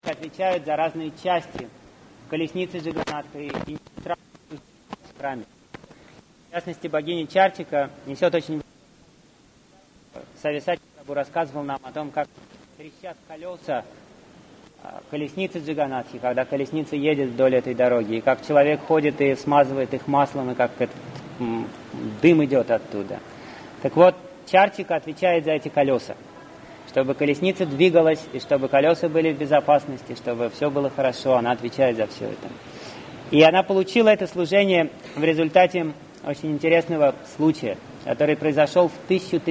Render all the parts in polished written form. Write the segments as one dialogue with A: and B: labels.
A: отвечают за разные части колесницы Джаганатха и в храме. В частности, богиня Чартика несет очень... Сависати рассказывал нам о том, как трещат колеса колесницы Джаганатхи, когда колесница едет вдоль этой дороги, и как человек ходит и смазывает их маслом, и как этот дым идет оттуда. Так вот, Чартика отвечает за эти колеса, чтобы колесница двигалась, и чтобы колеса были в безопасности, чтобы все было хорошо, она отвечает за все это. И она получила это служение в результате очень интересного случая, который произошел в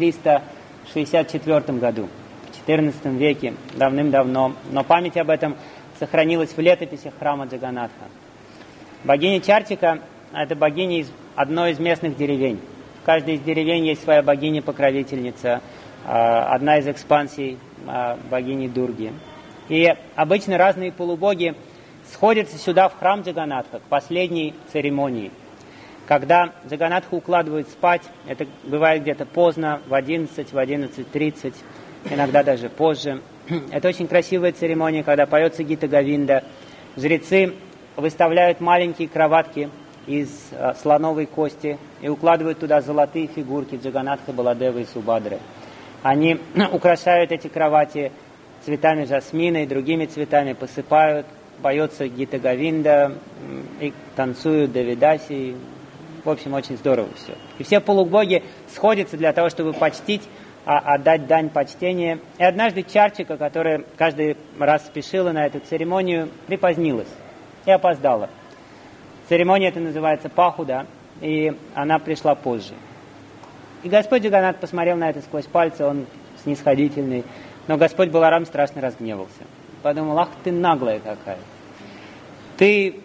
A: 1364 году, в XIV веке, давным-давно, но память об этом сохранилась в летописях храма Джаганатха. Богиня Чартика – это богиня из одной из местных деревень. В каждой из деревень есть своя богиня-покровительница, одна из экспансий богини Дурги. И обычно разные полубоги сходятся сюда, в храм Джаганатха, к последней церемонии. Когда Джаганатху укладывают спать, это бывает где-то поздно, в 11, в 11:30, иногда даже позже. Это очень красивая церемония, когда поется Гита Говинда. Жрецы выставляют маленькие кроватки из слоновой кости и укладывают туда золотые фигурки Джаганатха, Баладевы и Субадры. Они украшают эти кровати цветами жасмина и другими цветами, посыпают, поется Гита Говинда, и танцуют Давидаси. В общем, очень здорово все. И все полубоги сходятся для того, чтобы почтить, отдать дань почтения. И однажды Чартика, которая каждый раз спешила на эту церемонию, припозднилась и опоздала. Церемония эта называется Пахуда, и она пришла позже. И Господь Джаганатх посмотрел на это сквозь пальцы, он снисходительный, но Господь Баларам страшно разгневался. Подумал: ах ты наглая какая! Ты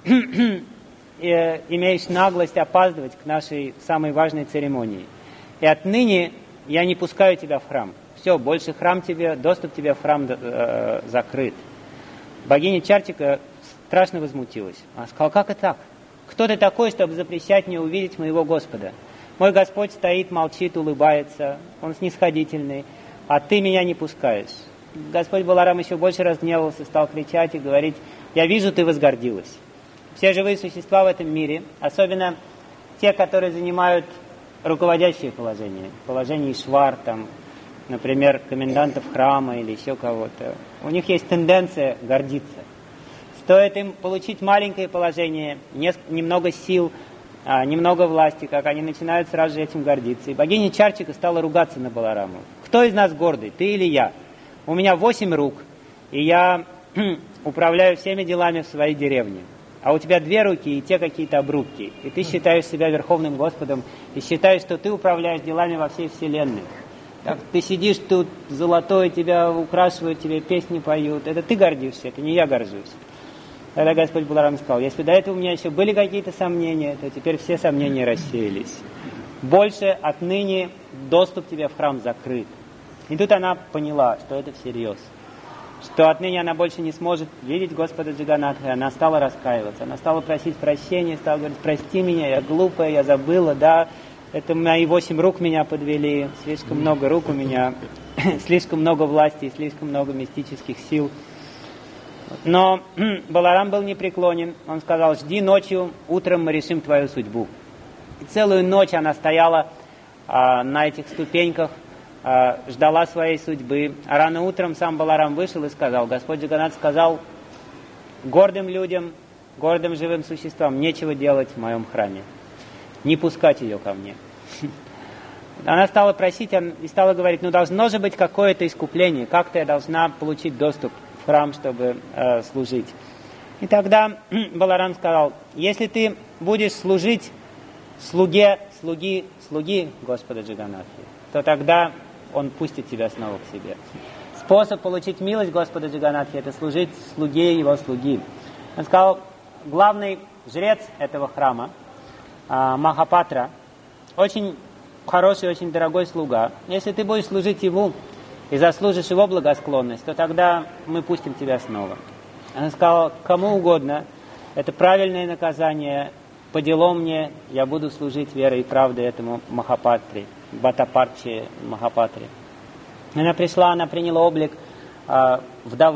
A: имеешь наглость опаздывать к нашей самой важной церемонии. И отныне я не пускаю тебя в храм. Все, больше храм тебе, доступ тебе в храм закрыт. Богиня Чартика страшно возмутилась. Она сказала: как это так? Кто ты такой, чтобы запрещать мне увидеть моего Господа? Мой Господь стоит, молчит, улыбается, Он снисходительный, а ты меня не пускаешь. Господь Баларам еще больше разгневался, стал кричать и говорить: я вижу, ты возгордилась. Все живые существа в этом мире, особенно те, которые занимают руководящие положения, положение Ишвар, там, например, комендантов храма или еще кого-то, у них есть тенденция гордиться. Стоит им получить маленькое положение, немного сил, немного власти, как они начинают сразу же этим гордиться. И богиня Чартика стала ругаться на Балараму. Кто из нас гордый, ты или я? У меня 8 рук, и я управляю всеми делами в своей деревне. А у тебя 2 руки и те какие-то обрубки. И ты считаешь себя Верховным Господом и считаешь, что ты управляешь делами во всей вселенной. Так, ты сидишь тут, золотой, тебя украшивают, тебе песни поют. Это ты гордишься, это не я горжусь. Тогда Господь Баларам сказал: если до этого у меня еще были какие-то сомнения, то теперь все сомнения рассеялись. Больше отныне доступ тебе в храм закрыт. И тут она поняла, что это всерьез. Что отныне она больше не сможет видеть Господа Джаганатха, и она стала раскаиваться. Она стала просить прощения, стала говорить: прости меня, я глупая, я забыла, да, это мои 8 рук меня подвели, слишком много рук у меня, слишком много власти, слишком много мистических сил. Но Баларам был непреклонен, он сказал: жди ночью, утром мы решим твою судьбу. И целую ночь она стояла на этих ступеньках, ждала своей судьбы. А рано утром сам Баларам вышел и сказал: Господь Джаганатх сказал гордым людям, гордым живым существам нечего делать в моем храме, не пускать ее ко мне. Она стала просить и стала говорить: ну должно же быть какое-то искупление, как-то я должна получить доступ в храм, чтобы служить. И тогда Баларам сказал: если ты будешь служить слуги Господа Джаганатхи, то тогда Он пустит тебя снова к себе. Способ получить милость Господа Джаганатхи — это служить слуге его слуги. Он сказал: главный жрец этого храма, Махапатра, очень хороший, очень дорогой слуга. Если ты будешь служить ему и заслужишь его благосклонность, то тогда мы пустим тебя снова. Он сказал: кому угодно, это правильное наказание, по делам мне, я буду служить верой и правдой этому Махапатре, Бхаттапарче Махапатре. Она пришла, она приняла облик вдовы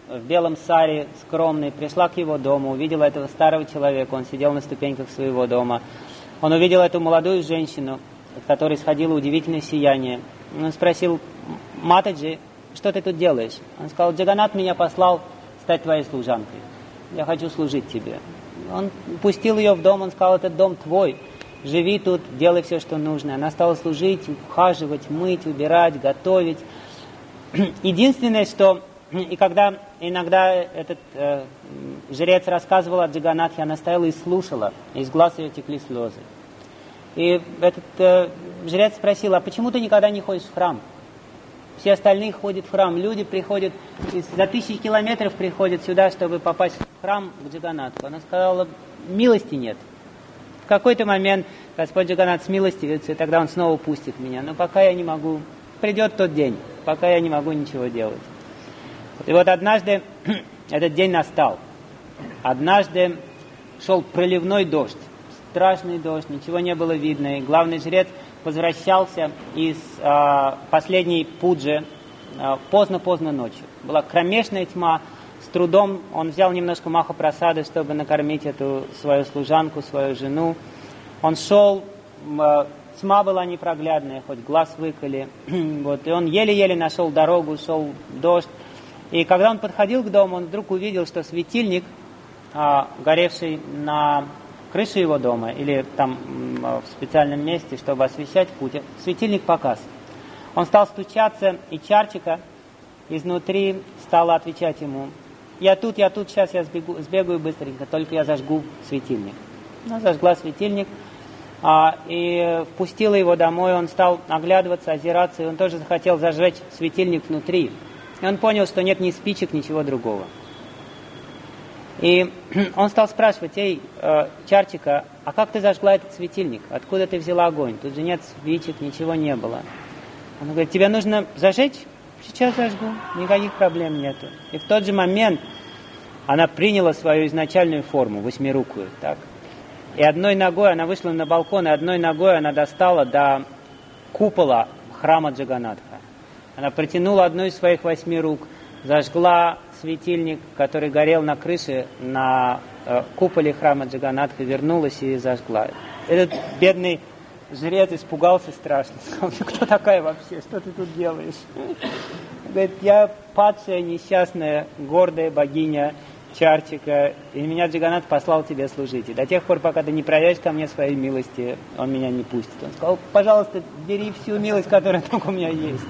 A: в белом саре, скромный, пришла к его дому, увидела этого старого человека, он сидел на ступеньках своего дома. Он увидел эту молодую женщину, от которой исходило удивительное сияние. Он спросил: «Матаджи, что ты тут делаешь?» Он сказал: «Джаганат меня послал стать твоей служанкой. Я хочу служить тебе». Он пустил ее в дом, он сказал: «Этот дом твой, живи тут, делай все, что нужно». Она стала служить, ухаживать, мыть, убирать, готовить. Единственное, что... И когда иногда этот жрец рассказывал о Джаганатхе, она стояла и слушала, и из глаз ее текли слезы. И этот жрец спросил: «А почему ты никогда не ходишь в храм? Все остальные ходят в храм, люди приходят, за 1000 километров приходят сюда, чтобы попасть в храм к Джаганатху». Она сказала: «Милости нет. В какой-то момент Господь Джаганат смилостивится, и тогда Он снова пустит меня. Но пока я не могу, придет тот день, пока я не могу ничего делать». И вот однажды этот день настал. Однажды шел проливной дождь, страшный дождь, ничего не было видно. И главный жрец возвращался из последней пуджи поздно-поздно ночью. Была кромешная тьма, с трудом он взял немножко махапрасады, чтобы накормить эту свою служанку, свою жену. Он шел, тьма была непроглядная, хоть глаз выколи. Вот, и он еле-еле нашел дорогу, шел дождь. И когда он подходил к дому, он вдруг увидел, что светильник, горевший на крыше его дома или там в специальном месте, чтобы освещать путь, светильник погас. Он стал стучаться, и Чарчика изнутри стала отвечать ему: я тут, сейчас я сбегаю быстренько, только я зажгу светильник». Она зажгла светильник и впустила его домой. Он стал оглядываться, озираться, и он тоже захотел зажечь светильник внутри. И он понял, что нет ни спичек, ничего другого. И он стал спрашивать: «Эй, Чарчика, а как ты зажгла этот светильник? Откуда ты взяла огонь? Тут же нет спичек, ничего не было». Он говорит: «Тебе нужно зажечь? Сейчас зажгу, никаких проблем нету». И в тот же момент она приняла свою изначальную форму, восьмирукую, так? И одной ногой она вышла на балкон, и одной ногой она достала до купола храма Джаганатха. Она протянула одну из своих 8 рук, зажгла светильник, который горел на крыше, на куполе храма Джаганатха, вернулась и зажгла. Этот бедный жрец испугался страшно. Сказал: «Кто такая вообще? Что ты тут делаешь?» Говорит: «Я падшая, несчастная, гордая богиня Чарчика, и меня Джаганат послал тебе служить. И до тех пор, пока ты не проявишь ко мне своей милости, он меня не пустит». Он сказал: «Пожалуйста, бери всю милость, которая только у меня есть.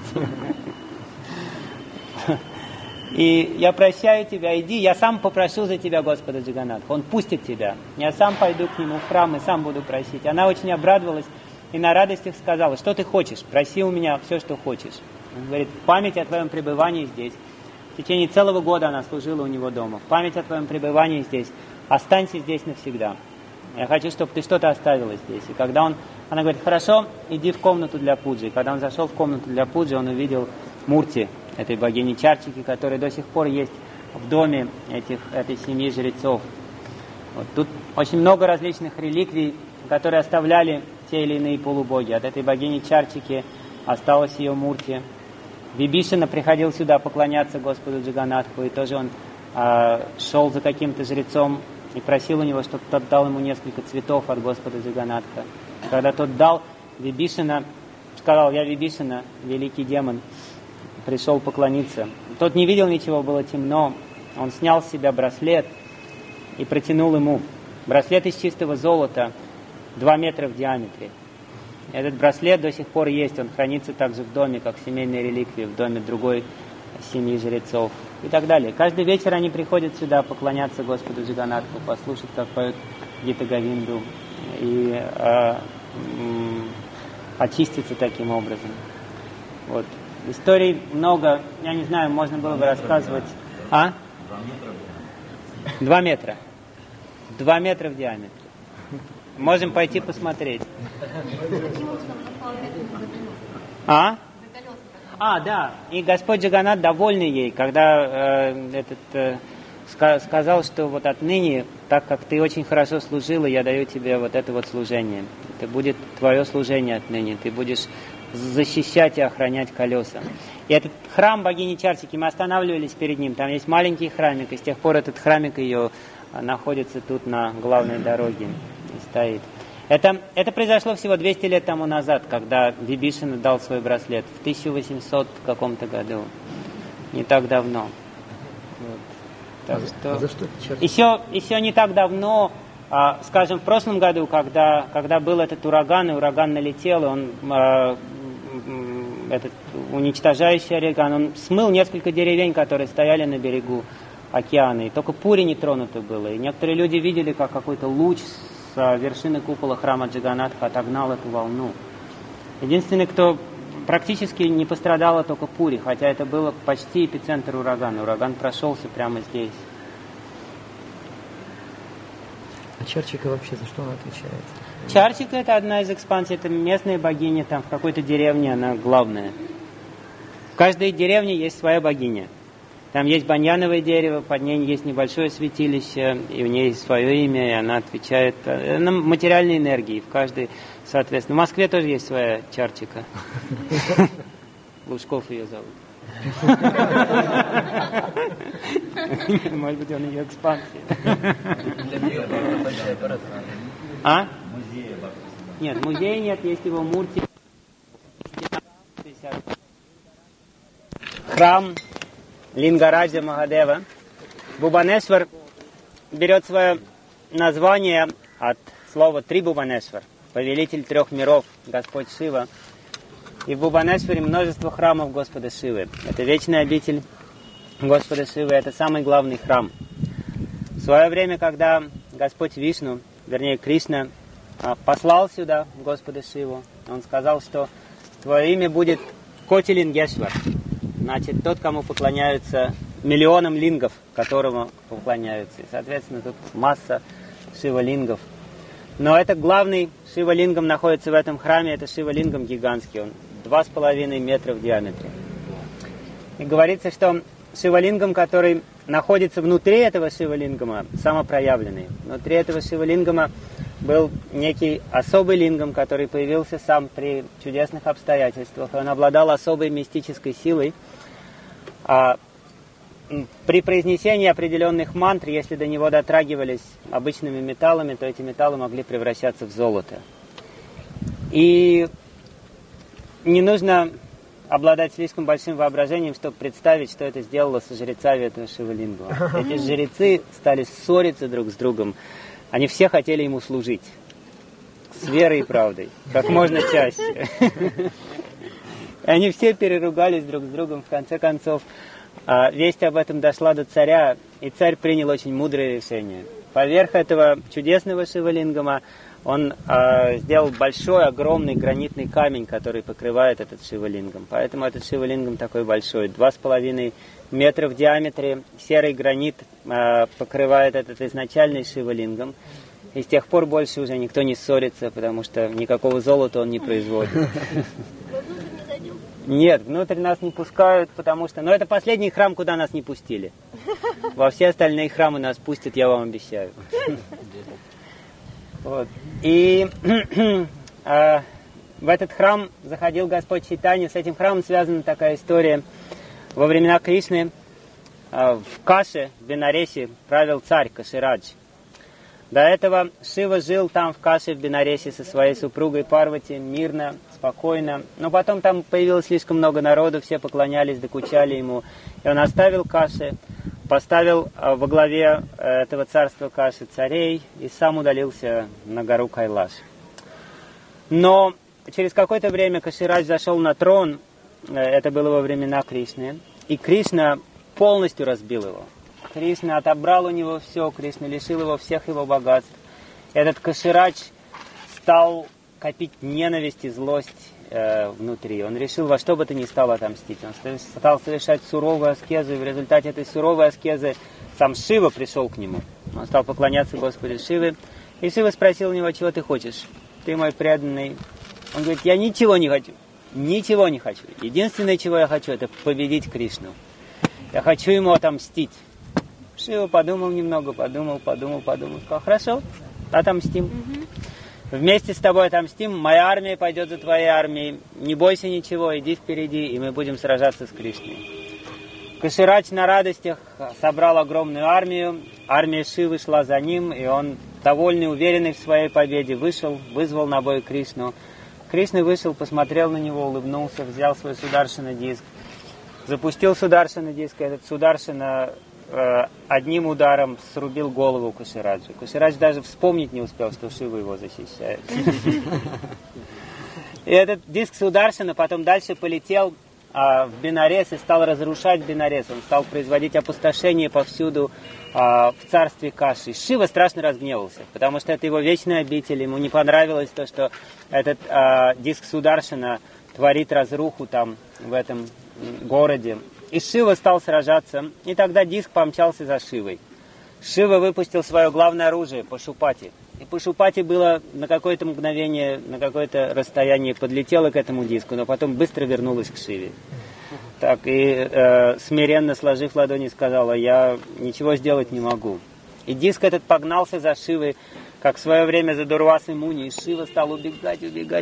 A: И я прощаю тебя, иди, я сам попрошу за тебя Господа Джаганатха, он пустит тебя. Я сам пойду к нему в храм и сам буду просить». Она очень обрадовалась и на радостях сказала: «Что ты хочешь? Проси у меня все, что хочешь». Он говорит: «В память о твоем пребывании здесь». В течение целого года она служила у него дома. «В память о твоем пребывании здесь. Останься здесь навсегда. Я хочу, чтобы ты что-то оставила здесь». И когда она говорит: «Хорошо, иди в комнату для пуджи». И когда он зашел в комнату для пуджи, он увидел мурти этой богини Чарчики, которая до сих пор есть в доме этой семьи жрецов. Вот. Тут очень много различных реликвий, которые оставляли те или иные полубоги. От этой богини Чарчики осталась ее мурти. Вибишана приходил сюда поклоняться Господу Джаганатху, и тоже он шел за каким-то жрецом и просил у него, чтобы тот дал ему несколько цветов от Господа Джаганатха. Когда тот дал, Вибишана сказал: «Я Вибишана, великий демон, пришел поклониться». Тот не видел ничего, было темно. Он снял с себя браслет и протянул ему. Браслет из чистого золота, 2 метра в диаметре. Этот браслет до сих пор есть, он хранится также в доме, как семейная реликвия, в доме другой семьи жрецов и так далее. Каждый вечер они приходят сюда поклоняться Господу Джаганатху, послушать, как поют Гита Говинду, и очиститься таким образом. Вот. Историй много, я не знаю, можно было бы рассказывать. 2 метра. 2 метра в диаметре. Можем пойти посмотреть. Да. И Господь Джаганат, довольный ей, когда сказал, что вот отныне, так как ты очень хорошо служила, я даю тебе вот это вот служение. Это будет твое служение отныне. Ты будешь защищать и охранять колеса. И этот храм богини Чартики, мы останавливались перед ним, там есть маленький храмик, и с тех пор этот храмик ее находится тут на главной дороге и стоит. Это произошло всего 200 лет тому назад, когда Вибишана дал свой браслет, в 1800 каком-то году, не так давно. Вот. Так что
B: за что
A: еще не так давно, скажем, в прошлом году, когда был этот ураган, и ураган налетел, и он, этот уничтожающий ураган, он смыл несколько деревень, которые стояли на берегу океана, и только Пури не тронуто было. И некоторые люди видели, как какой-то луч с вершины купола храма Джаганатха отогнал эту волну. Единственный, кто практически не пострадало, только Пури, хотя это было почти эпицентр урагана. Ураган прошелся прямо здесь.
B: А Чарчика вообще за что она отвечает?
A: Чарчика — это одна из экспансий, это местная богиня, там в какой-то деревне она главная. В каждой деревне есть своя богиня. Там есть баньяновое дерево, под ней есть небольшое святилище, и у нее есть свое имя, и она отвечает на материальной энергии. В каждой, соответственно. В Москве тоже есть своя Чарчика. Лужков ее зовут. Может быть, он ее экспансия. А? Нет, музея нет, есть его мурти. Храм Лингараджа Махадева. Бубанешвар берет свое название от слова Трибубанешвар, повелитель трех миров, Господь Шива. И в Бубанешваре множество храмов Господа Шивы. Это вечная обитель Господа Шивы, это самый главный храм. В свое время, когда Господь Вишну, вернее Кришна, послал сюда Господа Шиву, он сказал, что твое имя будет Котилингешвар. Значит, тот, кому поклоняются миллионам лингов, которому поклоняются. И, соответственно, тут масса шивалингов. Но это главный шивалингам находится в этом храме, это шивалингам гигантский, он 2,5 метра в диаметре. И говорится, что шивалингам, который находится внутри этого шивалингама, самопроявленный. Внутри этого шивалингама был некий особый лингам, который появился сам при чудесных обстоятельствах. Он обладал особой мистической силой. При произнесении определенных мантр, если до него дотрагивались обычными металлами, то эти металлы могли превращаться в золото. И не нужно обладать слишком большим воображением, чтобы представить, что это сделало со жрецами этого шивалингу. Эти жрецы стали ссориться друг с другом. Они все хотели ему служить. С верой и правдой. Как можно чаще. И они все переругались друг с другом. В конце концов, весть об этом дошла до царя, и царь принял очень мудрое решение. Поверх этого чудесного шивалингама он сделал большой, огромный гранитный камень, который покрывает этот шивалингам. Поэтому этот шивалингам такой большой, 2,5 метра в диаметре. Серый гранит покрывает этот изначальный шивалингам. И с тех пор больше уже никто не ссорится, потому что никакого золота он не производит. Нет, внутрь нас не пускают, потому что... Но это последний храм, куда нас не пустили. Во все остальные храмы нас пустят, я вам обещаю. Вот. И в этот храм заходил Господь Чайтанья. С этим храмом связана такая история. Во времена Кришны в Каше, в Бенаресе, правил царь Каширадж. До этого Шива жил там в Каше, в Бенаресе, со своей супругой Парвати, мирно, спокойно. Но потом там появилось слишком много народу, все поклонялись, докучали ему. И он оставил Каши, поставил во главе этого царства Каши царей и сам удалился на гору Кайлаш. Но через какое-то время Каширадж зашел на трон, это было во времена Кришны, и Кришна полностью разбил его. Кришна отобрал у него все, Кришна лишил его всех его богатств. Этот Каширадж стал копить ненависть и злость внутри. Он решил во что бы то ни стало отомстить. Он стал совершать суровую аскезу, и в результате этой суровой аскезы сам Шива пришел к нему. Он стал поклоняться Господу Шиве. И Шива спросил у него: чего ты хочешь? Ты мой преданный. Он говорит: я ничего не хочу. Ничего не хочу. Единственное, чего я хочу, это победить Кришну. Я хочу ему отомстить. Шива подумал немного, подумал. Сказал: хорошо, отомстим. Вместе с тобой отомстим, моя армия пойдет за твоей армией, не бойся ничего, иди впереди, и мы будем сражаться с Кришной. Каширадж на радостях собрал огромную армию, армия Шивы шла за ним, и он, довольный, уверенный в своей победе, вышел, вызвал на бой Кришну. Кришна вышел, посмотрел на него, улыбнулся, взял свой сударшина диск, запустил сударшина диск, и этот сударшина одним ударом срубил голову Кашираджу. Каширадж даже вспомнить не успел, что Шива его защищает. И этот диск сударшина потом дальше полетел в Бенарес и стал разрушать Бенарес. Он стал производить опустошение повсюду в царстве Каши. Шива страшно разгневался, потому что это его вечная обитель. Ему не понравилось то, что этот диск сударшина творит разруху там, в этом городе. И Шива стал сражаться, и тогда диск помчался за Шивой. Шива выпустил свое главное оружие, Пашупати. И Пашупати было на какое-то мгновение, на какое-то расстояние подлетело к этому диску, но потом быстро вернулось к Шиве. Так, и смиренно сложив ладони, сказала: я ничего сделать не могу. И диск этот погнался за Шивой, как в свое время за Дурвасой Муни, и Шива стал убегать.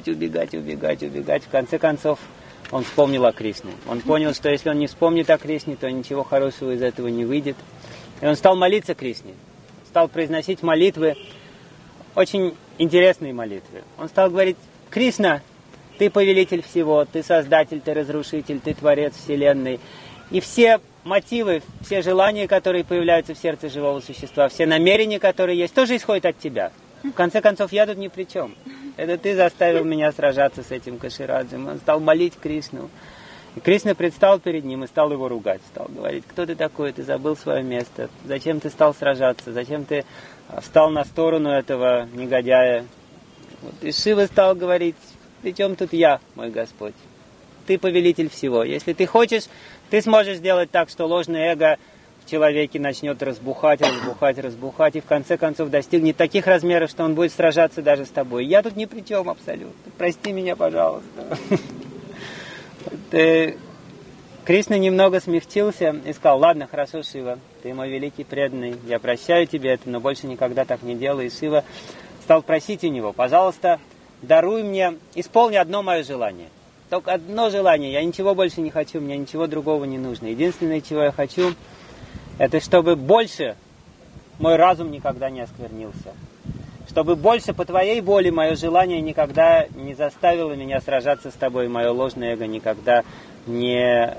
A: В конце концов, он вспомнил о Кришне. Он понял, что если он не вспомнит о Кришне, то ничего хорошего из этого не выйдет. И он стал молиться Кришне, стал произносить молитвы, очень интересные молитвы. Он стал говорить: Кришна, ты повелитель всего, ты создатель, ты разрушитель, ты творец вселенной. И все мотивы, все желания, которые появляются в сердце живого существа, все намерения, которые есть, тоже исходят от тебя. В конце концов, я тут ни при чем. Это ты заставил меня сражаться с этим Кашираджем. Он стал молить Кришну. И Кришна предстал перед ним и стал его ругать. Стал говорить: кто ты такой, ты забыл свое место. Зачем ты стал сражаться? Зачем ты встал на сторону этого негодяя? Вот. И Шива стал говорить: при чем тут я, мой Господь? Ты повелитель всего. Если ты хочешь, ты сможешь сделать так, что ложное эго в человеке начнет разбухать, и в конце концов достигнет таких размеров, что он будет сражаться даже с тобой. Я тут ни при чем абсолютно. Прости меня, пожалуйста. Кришна немного смягчился и сказал: ладно, хорошо, Шива, ты мой великий преданный, я прощаю тебе это, но больше никогда так не делай. И Шива стал просить у него: пожалуйста, даруй мне, исполни одно мое желание. Только одно желание, я ничего больше не хочу, мне ничего другого не нужно. Единственное, чего я хочу, это чтобы больше мой разум никогда не осквернился. Чтобы больше по твоей воле мое желание никогда не заставило меня сражаться с тобой, мое ложное эго никогда не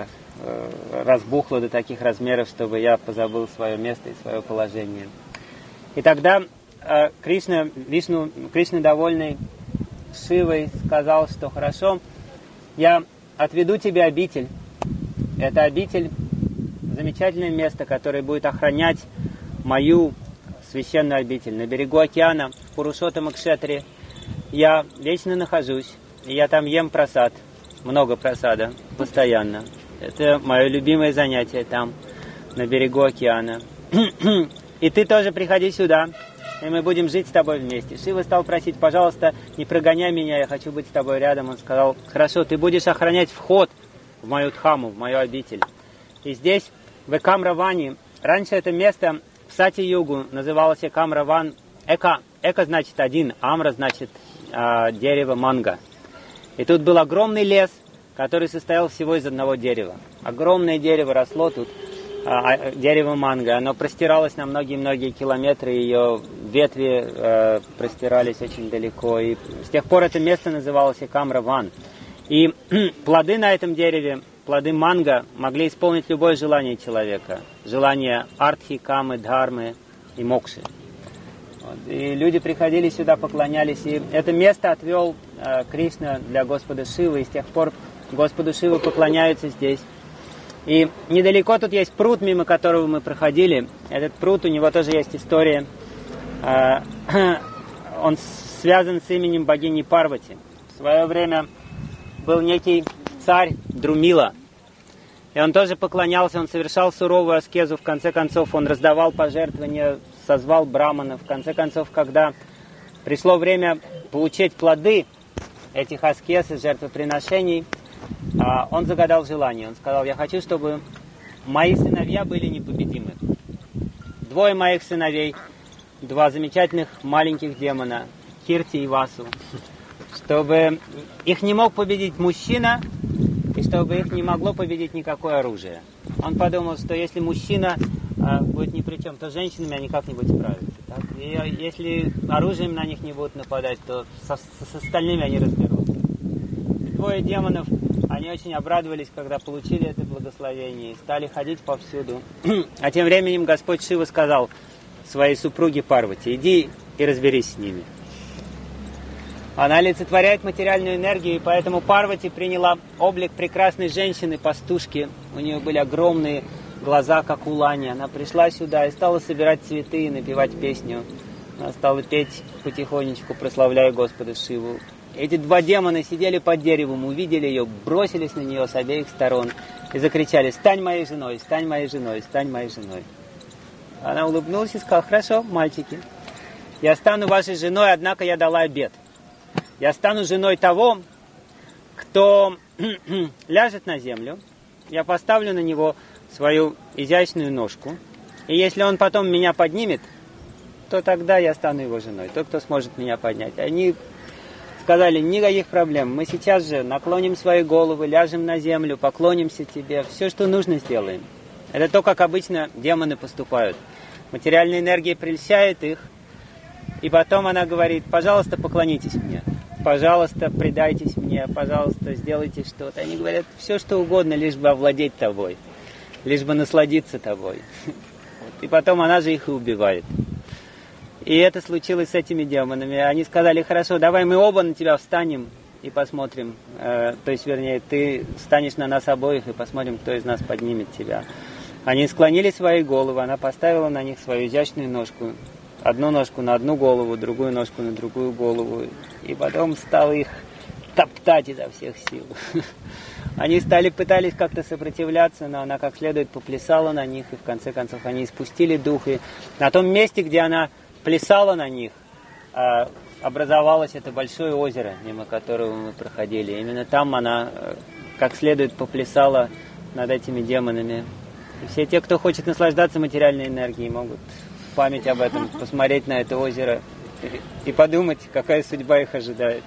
A: разбухло до таких размеров, чтобы я позабыл свое место и свое положение. И тогда Кришна, довольный Шивой, сказал, что хорошо, я отведу тебе обитель. Это обитель, замечательное место, которое будет охранять мою священную обитель. На берегу океана, в Пурушоттама-кшетре, я вечно нахожусь, и я там ем прасад, много прасада, постоянно. Это мое любимое занятие там, на берегу океана. И ты тоже приходи сюда, и мы будем жить с тобой вместе. Шива стал просить: пожалуйста, не прогоняй меня, я хочу быть с тобой рядом. Он сказал: хорошо, ты будешь охранять вход в мою дхаму, в мою обитель. И здесь, в Экамраване, раньше это место в Сати-югу называлось Экамраван. Эка значит один, Амра значит дерево манго. И тут был огромный лес, который состоял всего из одного дерева. Огромное дерево росло тут, дерево манго. Оно простиралось на многие-многие километры, ее ветви простирались очень далеко. И с тех пор это место называлось Экамраван. И плоды на этом дереве, плоды манго, могли исполнить любое желание человека. Желание артхи, камы, дхармы и мокши. Вот. И люди приходили сюда, поклонялись. И это место отвел Кришна для Господа Шивы. И с тех пор Господу Шивы поклоняются здесь. И недалеко тут есть пруд, мимо которого мы проходили. Этот пруд, у него тоже есть история. Он связан с именем богини Парвати. В свое время был некий царь Друмила. И он тоже поклонялся, он совершал суровую аскезу. В конце концов, он раздавал пожертвования, созвал браманов. В конце концов, когда пришло время получить плоды этих аскез и жертвоприношений, он загадал желание. Он сказал: я хочу, чтобы мои сыновья были непобедимы. 2 моих сыновей, 2 замечательных маленьких демона, Кирти и Васу, чтобы их не мог победить мужчина, и чтобы их не могло победить никакое оружие. Он подумал, что если мужчина будет ни при чем, то с женщинами они как-нибудь справятся. Так? И если оружием на них не будут нападать, то с остальными они разберутся. Двое демонов, они очень обрадовались, когда получили это благословение, и стали ходить повсюду. А тем временем Господь Шива сказал своей супруге Парвати: иди и разберись с ними. Она олицетворяет материальную энергию, и поэтому Парвати приняла облик прекрасной женщины, пастушки. У нее были огромные глаза, как у лани. Она пришла сюда и стала собирать цветы и напевать песню. Она стала петь потихонечку, прославляя Господа Шиву. Эти два демона сидели под деревом, увидели ее, бросились на нее с обеих сторон и закричали: «Стань моей женой, стань моей женой, стань моей женой». Она улыбнулась и сказала: «Хорошо, мальчики, я стану вашей женой, однако я дала обет. Я стану женой того, кто ляжет на землю, я поставлю на него свою изящную ножку, и если он потом меня поднимет, то тогда я стану его женой, тот, кто сможет меня поднять». Они сказали: никаких проблем, мы сейчас же наклоним свои головы, ляжем на землю, поклонимся тебе, все, что нужно, сделаем. Это то, как обычно демоны поступают. Материальная энергия прельщает их, и потом она говорит: пожалуйста, поклонитесь мне, пожалуйста, предайтесь мне, пожалуйста, сделайте что-то. Они говорят: все, что угодно, лишь бы овладеть тобой, лишь бы насладиться тобой. И потом она же их и убивает. И это случилось с этими демонами. Они сказали: хорошо, давай мы оба на тебя встанем и посмотрим. То есть, вернее, ты встанешь на нас обоих и посмотрим, кто из нас поднимет тебя. Они склонили свои головы, она поставила на них свою изящную ножку. Одну ножку на одну голову, другую ножку на другую голову. И потом стала их топтать изо всех сил. Они пытались как-то сопротивляться, но она как следует поплясала на них, и в конце концов они испустили дух. И на том месте, где она плясала на них, образовалось это большое озеро, мимо которого мы проходили. Именно там она как следует поплясала над этими демонами. И все те, кто хочет наслаждаться материальной энергией, могут в память об этом посмотреть на это озеро и подумать, какая судьба их ожидает.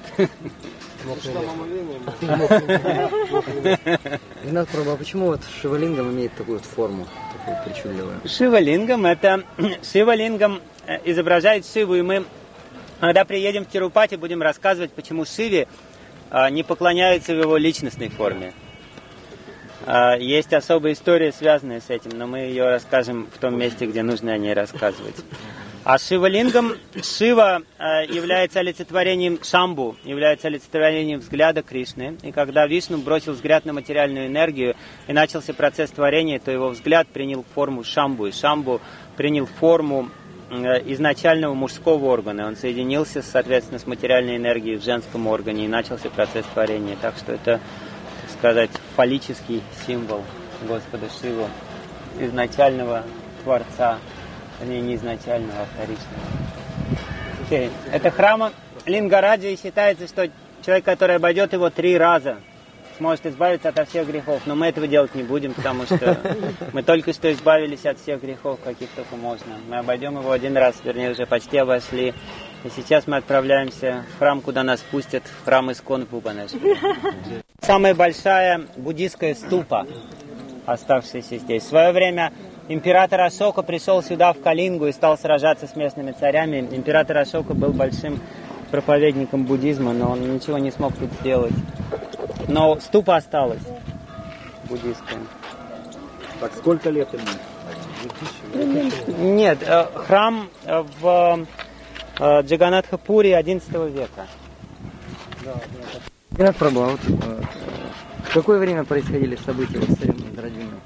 B: Ренат Прабhu, а почему вот Шивалингам имеет такую вот форму, такую причудливую?
A: Шивалингам изображает Шиву, и мы, когда приедем в Тирупати, будем рассказывать, почему Шиве не поклоняются в его личностной форме. Есть особая история, связанная с этим, но мы ее расскажем в том месте, где нужно о ней рассказывать. А Шивалингам, Шива является олицетворением Шамбу, является олицетворением взгляда Кришны. И когда Вишну бросил взгляд на материальную энергию и начался процесс творения, то его взгляд принял форму Шамбу. И Шамбу принял форму изначального мужского органа. Он соединился, соответственно, с материальной энергией в женском органе, и начался процесс творения. Так что это, так сказать, фаллический символ Господа Шиву, изначального Творца. Не изначального, а вторичного. Это храм Лингараджа, и считается, что человек, который обойдет его 3 раза, сможет избавиться от всех грехов. Но мы этого делать не будем, потому что мы только что избавились от всех грехов, каких только можно. Мы обойдем его 1 раз, вернее, уже почти обошли. И сейчас мы отправляемся в храм, куда нас пустят, в храм Искон в Бхубанешваре. Самая большая буддийская ступа, оставшаяся здесь. В свое время император Ашока пришел сюда, в Калингу, и стал сражаться с местными царями. Император Ашока был большим проповедником буддизма, но он ничего не смог тут сделать. Но ступа осталась буддийская.
C: Так сколько лет ему?
A: Нет, храм в Джаганатхапуре XI века.
B: Ренат Прабhu, а вот в какое время происходили события с царем Индрадюмной?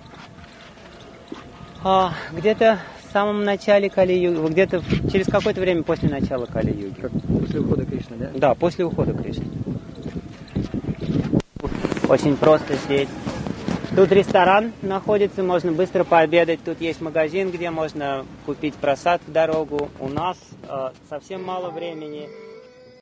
A: Где-то в самом начале Кали-юги, где-то через какое-то время после начала Кали-юги.
B: Как после ухода Кришны, да?
A: Да, после ухода Кришны. Очень просто здесь. Тут ресторан находится, можно быстро пообедать. Тут есть магазин, где можно купить просад в дорогу. У нас совсем мало времени.